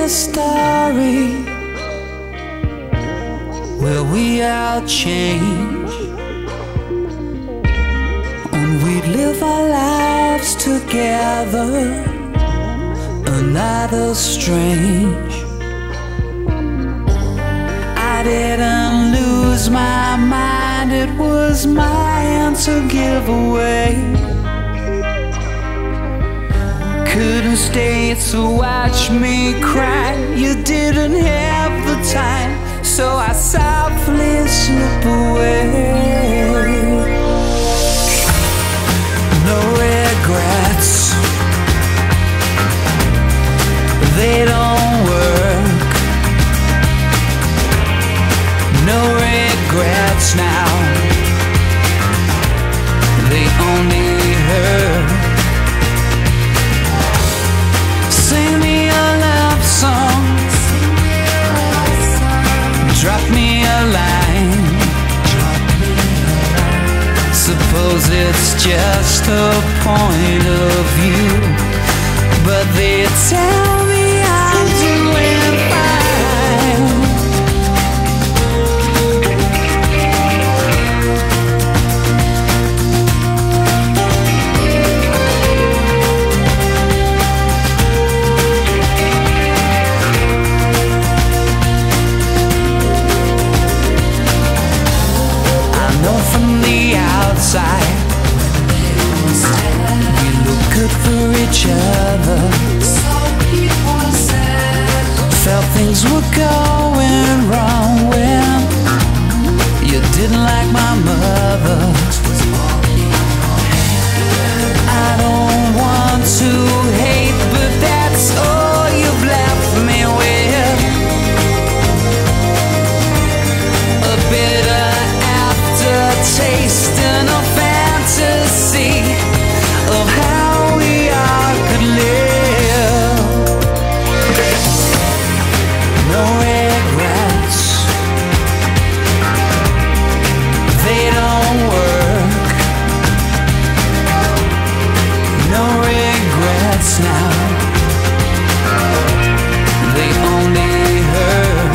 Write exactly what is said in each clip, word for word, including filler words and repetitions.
a story where we all change, and we live our lives together, and that is strange. I didn't lose my mind, it was mine to give away. Couldn't stay to watch me cry, you didn't have the time, so I softly slip away. No regrets, they don't work. No regrets now, they only hurt. Sing me a love song, drop me a line. Suppose it's just a point of view, but they tell me I'm doing fine. Outside, we look good for each other. Felt things were going wrong when you didn't like my mother. I don't want to hate, but that's all you've left me with. A bitter aftertaste and a fantasy of how we all could live. No regrets, they don't work. No regrets now, they only hurt.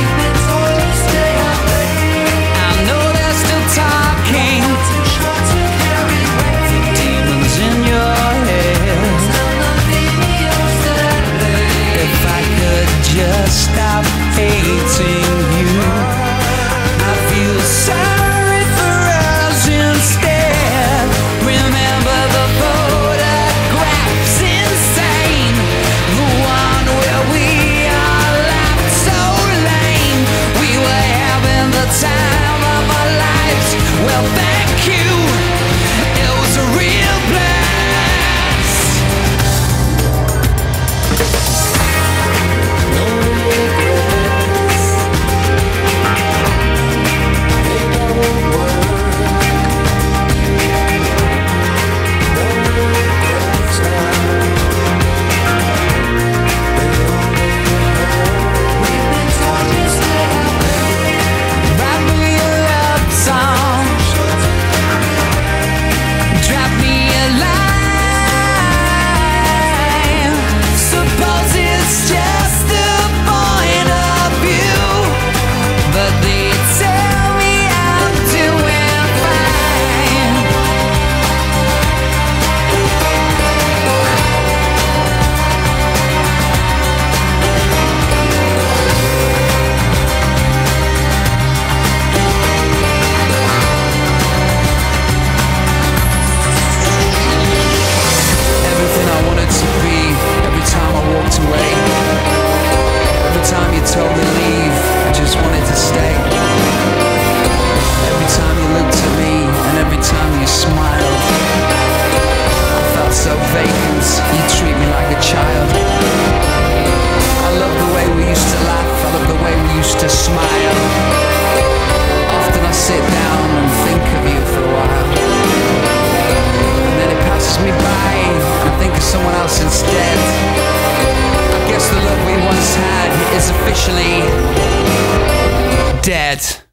Just stop hating you, I feel sorry for us instead. Remember the photographs insane, the one where we all laughed so lame. We were having the time of our lives. Well, thank you, it was a real blast. To smile. Often I sit down and think of you for a while, and then it passes me by and I think of someone else instead. I guess the love we once had is officially dead.